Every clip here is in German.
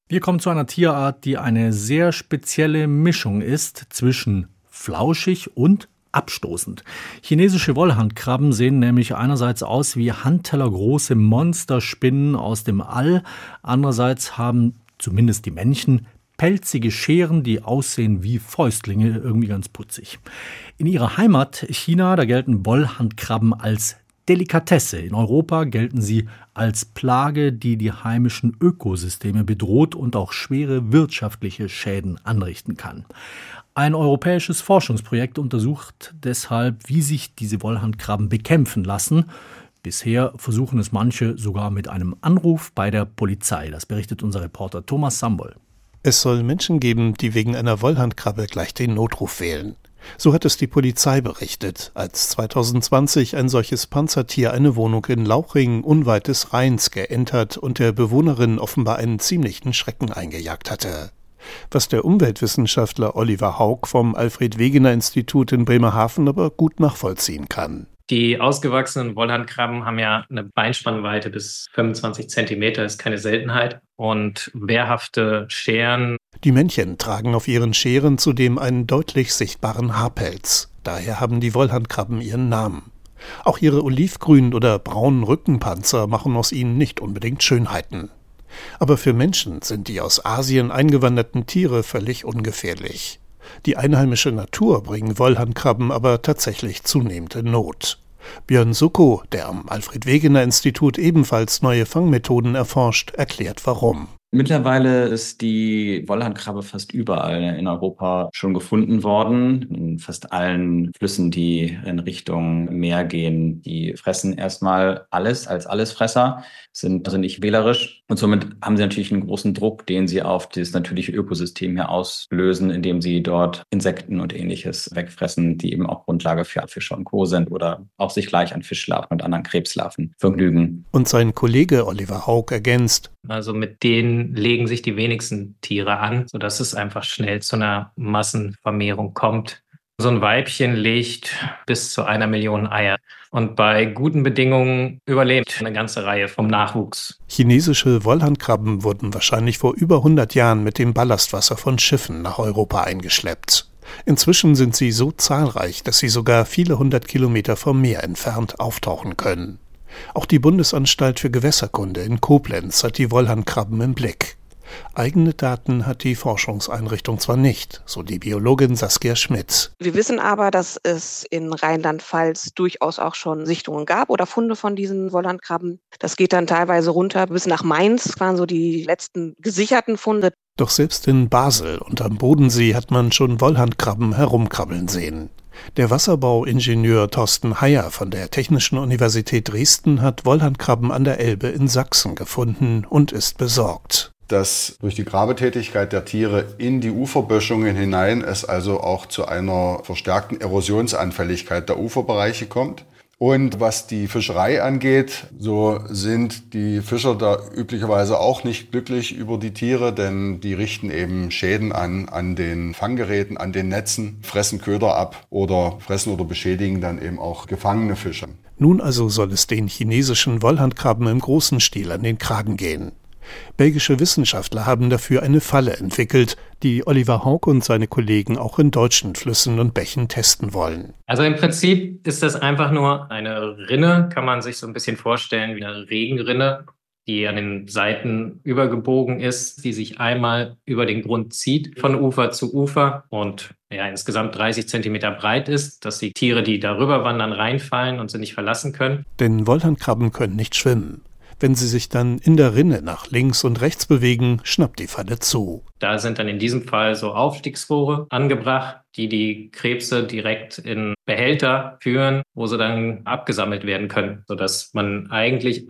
Wir kommen zu einer Tierart, die eine sehr spezielle Mischung ist zwischen flauschig und abstoßend. Chinesische Wollhandkrabben sehen nämlich einerseits aus wie handtellergroße Monsterspinnen aus dem All, andererseits haben zumindest die Männchen pelzige Scheren, die aussehen wie Fäustlinge, irgendwie ganz putzig. In ihrer Heimat China, da gelten Wollhandkrabben als Delikatesse. In Europa gelten sie als Plage, die die heimischen Ökosysteme bedroht und auch schwere wirtschaftliche Schäden anrichten kann. Ein europäisches Forschungsprojekt untersucht deshalb, wie sich diese Wollhandkrabben bekämpfen lassen. Bisher versuchen es manche sogar mit einem Anruf bei der Polizei. Das berichtet unser Reporter Thomas Sambol. Es soll Menschen geben, die wegen einer Wollhandkrabbe gleich den Notruf wählen. So hat es die Polizei berichtet, als 2020 ein solches Panzertier eine Wohnung in Lauchringen unweit des Rheins geentert und der Bewohnerin offenbar einen ziemlichen Schrecken eingejagt hatte. Was der Umweltwissenschaftler Oliver Haug vom Alfred-Wegener-Institut in Bremerhaven aber gut nachvollziehen kann. Die ausgewachsenen Wollhandkrabben haben ja eine Beinspannweite bis 25 Zentimeter, ist keine Seltenheit. Und wehrhafte Scheren. Die Männchen tragen auf ihren Scheren zudem einen deutlich sichtbaren Haarpelz. Daher haben die Wollhandkrabben ihren Namen. Auch ihre olivgrünen oder braunen Rückenpanzer machen aus ihnen nicht unbedingt Schönheiten. Aber für Menschen sind die aus Asien eingewanderten Tiere völlig ungefährlich. Die einheimische Natur bringen Wollhandkrabben aber tatsächlich zunehmend in Not. Björn Suckow, der am Alfred-Wegener-Institut ebenfalls neue Fangmethoden erforscht, erklärt warum. Mittlerweile ist die Wollhandkrabbe fast überall in Europa schon gefunden worden. In fast allen Flüssen, die in Richtung Meer gehen, die fressen erstmal alles als Allesfresser, sind also nicht wählerisch. Und somit haben sie natürlich einen großen Druck, den sie auf das natürliche Ökosystem hier auslösen, indem sie dort Insekten und Ähnliches wegfressen, die eben auch Grundlage für Fische und Co. sind oder auch sich gleich an Fischlarven und anderen Krebslarven vergnügen. Und sein Kollege Oliver Haug ergänzt: Also mit denen legen sich die wenigsten Tiere an, sodass es einfach schnell zu einer Massenvermehrung kommt. So ein Weibchen legt bis zu 1 Million Eier. Und bei guten Bedingungen überlebt eine ganze Reihe vom Nachwuchs. Chinesische Wollhandkrabben wurden wahrscheinlich vor über 100 Jahren mit dem Ballastwasser von Schiffen nach Europa eingeschleppt. Inzwischen sind sie so zahlreich, dass sie sogar viele 100 Kilometer vom Meer entfernt auftauchen können. Auch die Bundesanstalt für Gewässerkunde in Koblenz hat die Wollhandkrabben im Blick. Eigene Daten hat die Forschungseinrichtung zwar nicht, so die Biologin Saskia Schmidt. Wir wissen aber, dass es in Rheinland-Pfalz durchaus auch schon Sichtungen gab oder Funde von diesen Wollhandkrabben. Das geht dann teilweise runter bis nach Mainz, das waren so die letzten gesicherten Funde. Doch selbst in Basel und am Bodensee hat man schon Wollhandkrabben herumkrabbeln sehen. Der Wasserbauingenieur Thorsten Heyer von der Technischen Universität Dresden hat Wollhandkrabben an der Elbe in Sachsen gefunden und ist besorgt. Dass durch die Grabetätigkeit der Tiere in die Uferböschungen hinein es also auch zu einer verstärkten Erosionsanfälligkeit der Uferbereiche kommt. Und was die Fischerei angeht, so sind die Fischer da üblicherweise auch nicht glücklich über die Tiere, denn die richten eben Schäden an den Fanggeräten, an den Netzen, fressen Köder ab oder fressen oder beschädigen dann eben auch gefangene Fische. Nun also soll es den chinesischen Wollhandkrabben im großen Stil an den Kragen gehen. Belgische Wissenschaftler haben dafür eine Falle entwickelt, die Oliver Haug und seine Kollegen auch in deutschen Flüssen und Bächen testen wollen. Also im Prinzip ist das einfach nur eine Rinne, kann man sich so ein bisschen vorstellen wie eine Regenrinne, die an den Seiten übergebogen ist, die sich einmal über den Grund zieht, von Ufer zu Ufer und insgesamt 30 Zentimeter breit ist, dass die Tiere, die darüber wandern, reinfallen und sie nicht verlassen können. Denn Wollhandkrabben können nicht schwimmen. Wenn sie sich dann in der Rinne nach links und rechts bewegen, schnappt die Falle zu. Da sind dann in diesem Fall so Aufstiegsrohre angebracht, die Krebse direkt in Behälter führen, wo sie dann abgesammelt werden können, sodass man eigentlich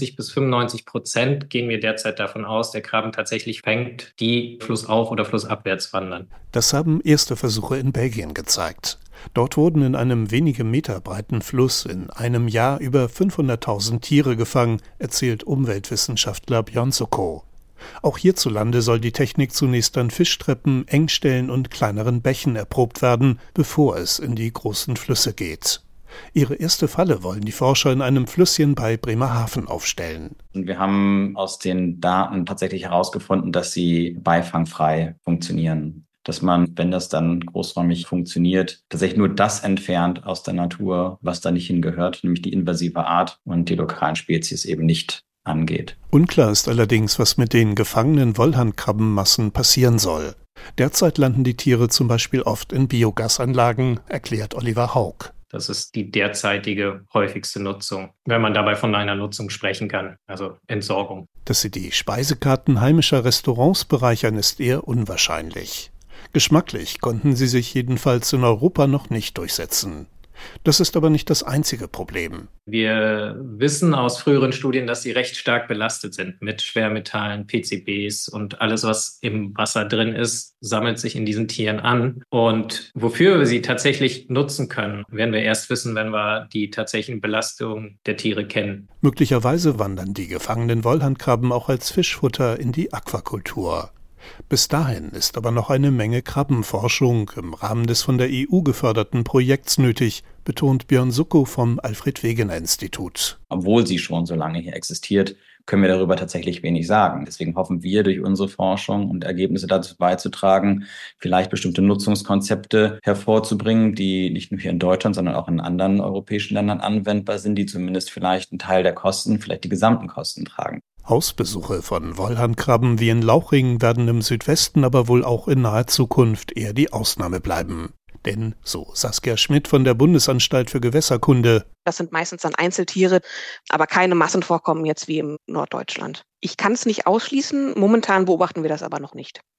90-95% gehen wir derzeit davon aus, der Krabben tatsächlich fängt, die flussauf- oder flussabwärts wandern. Das haben erste Versuche in Belgien gezeigt. Dort wurden in einem wenige Meter breiten Fluss in einem Jahr über 500.000 Tiere gefangen, erzählt Umweltwissenschaftler Björn Suckow. Auch hierzulande soll die Technik zunächst an Fischtreppen, Engstellen und kleineren Bächen erprobt werden, bevor es in die großen Flüsse geht. Ihre erste Falle wollen die Forscher in einem Flüsschen bei Bremerhaven aufstellen. Und wir haben aus den Daten tatsächlich herausgefunden, dass sie beifangfrei funktionieren. Dass man, wenn das dann großräumig funktioniert, tatsächlich nur das entfernt aus der Natur, was da nicht hingehört, nämlich die invasive Art und die lokalen Spezies eben nicht angeht. Unklar ist allerdings, was mit den gefangenen Wollhandkrabbenmassen passieren soll. Derzeit landen die Tiere zum Beispiel oft in Biogasanlagen, erklärt Oliver Haug. Das ist die derzeitige häufigste Nutzung, wenn man dabei von einer Nutzung sprechen kann, also Entsorgung. Dass sie die Speisekarten heimischer Restaurants bereichern, ist eher unwahrscheinlich. Geschmacklich konnten sie sich jedenfalls in Europa noch nicht durchsetzen. Das ist aber nicht das einzige Problem. Wir wissen aus früheren Studien, dass sie recht stark belastet sind mit Schwermetallen, PCBs und alles, was im Wasser drin ist, sammelt sich in diesen Tieren an. Und wofür wir sie tatsächlich nutzen können, werden wir erst wissen, wenn wir die tatsächlichen Belastungen der Tiere kennen. Möglicherweise wandern die gefangenen Wollhandkrabben auch als Fischfutter in die Aquakultur. Bis dahin ist aber noch eine Menge Krabbenforschung im Rahmen des von der EU geförderten Projekts nötig, betont Björn Suckow vom Alfred-Wegener-Institut. Obwohl sie schon so lange hier existiert, können wir darüber tatsächlich wenig sagen. Deswegen hoffen wir, durch unsere Forschung und Ergebnisse dazu beizutragen, vielleicht bestimmte Nutzungskonzepte hervorzubringen, die nicht nur hier in Deutschland, sondern auch in anderen europäischen Ländern anwendbar sind, die zumindest vielleicht einen Teil der Kosten, vielleicht die gesamten Kosten tragen. Hausbesuche von Wollhandkrabben wie in Lauchringen werden im Südwesten aber wohl auch in naher Zukunft eher die Ausnahme bleiben. Denn, so Saskia Schmidt von der Bundesanstalt für Gewässerkunde, das sind meistens dann Einzeltiere, aber keine Massenvorkommen jetzt wie im Norddeutschland. Ich kann es nicht ausschließen, momentan beobachten wir das aber noch nicht.